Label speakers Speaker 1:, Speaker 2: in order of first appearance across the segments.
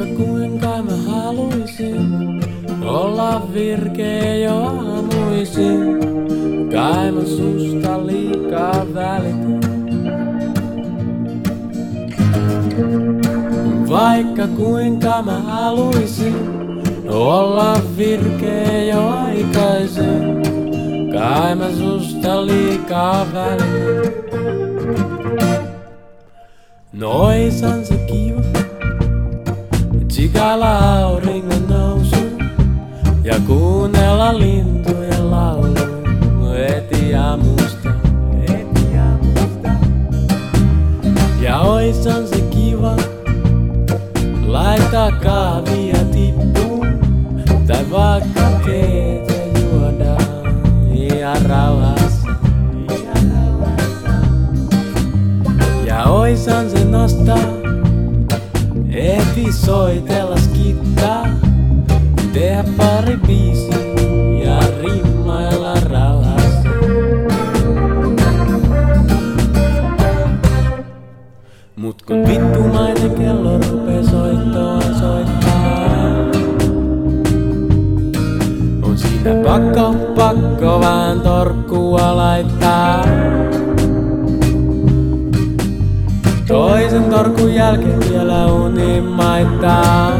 Speaker 1: Vaikka kuinka mä haluisin olla virkeä jo aamuisin, kai mä susta liikaa välitän. Vaikka kuinka mä haluisin olla virkeä jo aikaisin, kai mä susta liikaa välitän. No oisan se kiva, tsikalla auringon nousu ja kuunnella lintujen laulu heti aamusta. Ja oisan se kiva, laittaa kahvia tippuun tai vaikka teetä juodaan ihan rauhassa. Ja oisan se nostaa, heti soitella skittaa, tehdä pari biisiä ja rimmailla rauhassa. Mut kun vittumainen kello rupee soittaa, on siinä pakko vaan torkkua laittaa. Toisen torkun jälkeen vielä uni maittaa.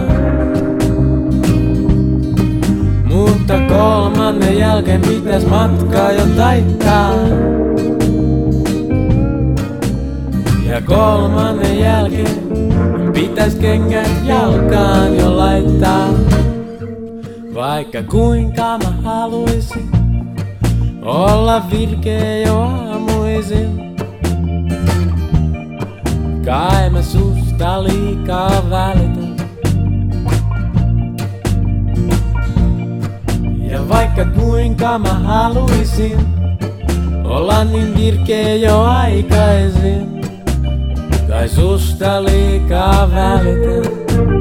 Speaker 1: Mutta kolmannen jälkeen pitäis matkaa jo taittaa. Ja kolmannen jälkeen pitäis kengät jalkaan jo laittaa. Vaikka kuinka mä haluisin olla virkeä jo aamuisin, kai mä susta liikaa välitän. Ja vaikka kuinka mä haluisin olla niin virkeä jo aikaisin, kai susta liikaa välitän.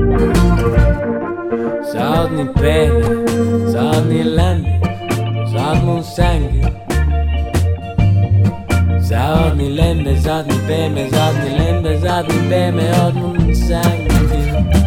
Speaker 1: Sä oot niin pehmeä, sä oot niin lämmin, sä oot mun sänky. Sä oot niin lempeä, sä oot niin pehmeä, sä oot niin lempeä, sä oot niin pehmeä, oot mun sänky.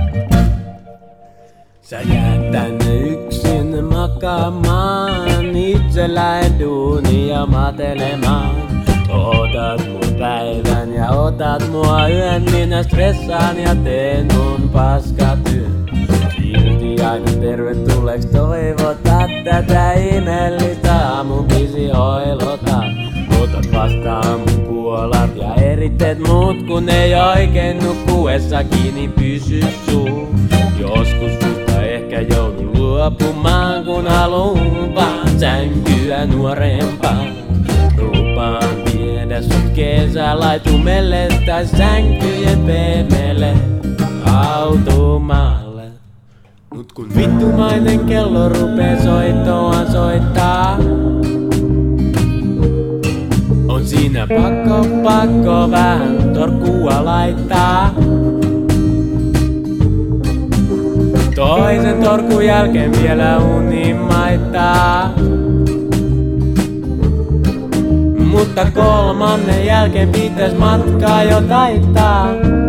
Speaker 1: Sä jäät tänne yksin makaamaan, itselläin duunia matelemaan. Otat mun päivän ja otat mua yön, minä stressaan ja teen mun paskatyön. Silti aina tervetulleeksi toivotat tätä ihmeellistä aamubiisi hoilotat. Otat vastaan mun puolat ja eritteet muut, kun ei oikein nukkuessa kiinni pysy suu. Joskus susta ehkä joudun luopumaan, kun haluun vaan sänkyä nuorempaan. Lupaan viedä sut kesälaitumelle tai sänkyjen pehmeelle automaalle. Mut kun vittumainen kello rupee soittaa, on siinä pakko vähän torkkua laittaa. Toisen torkun jälkeen vielä uni maittaa. Mutta kolmannen jälkeen pitäis matkaa jo taittaa.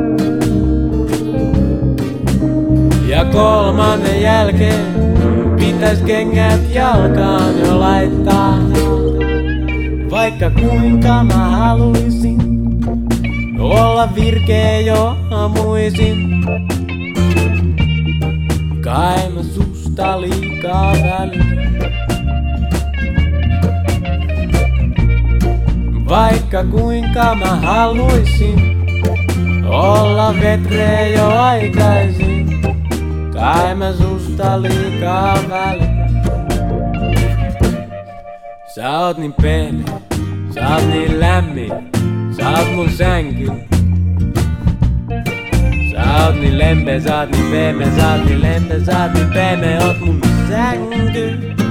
Speaker 1: Ja kolmannen jälkeen pitäis kengät jalkaan jo laittaa. Vaikka kuinka mä haluisin olla virkeä jo aamuisin, kai mä susta liikaa välitän. Vaikka kuinka mä haluisin olla vetreä jo aikaisin, kai mä susta liikaa välitän. Sä oot niin pehmeä, sä oot niin lämmin, sä oot mun sänky. Sä oot niin lempeä, sä oot niin pehmeä, sä oot niin lempeä, sä oot niin pehmeä, oot mun sänky.